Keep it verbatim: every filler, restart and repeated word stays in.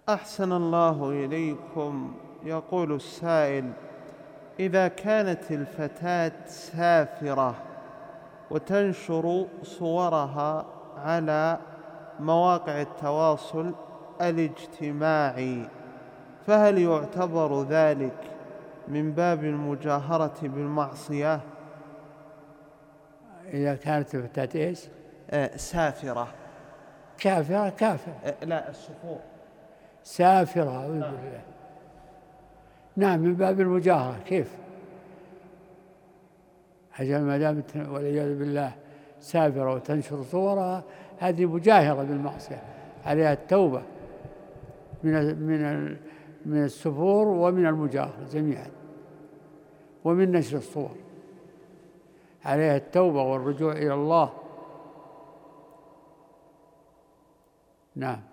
أحسن الله إليكم. يقول السائل: إذا كانت الفتاة سافرة وتنشر صورها على مواقع التواصل الاجتماعي، فهل يعتبر ذلك من باب المجاهرة بالمعصية؟ إذا كانت الفتاة إيش؟ آه سافرة. كافرة كافرة. آه لا الصفور. سافرة أعوذ بالله. نعم من باب المجاهرة. كيف؟ أجل ما دامت والعياذ بالله سافرة وتنشر صورها، هذه مجاهرة بالمعصية، عليها التوبة من من من السفور ومن المجاهرة جميعا ومن نشر الصور، عليها التوبة والرجوع إلى الله. نعم.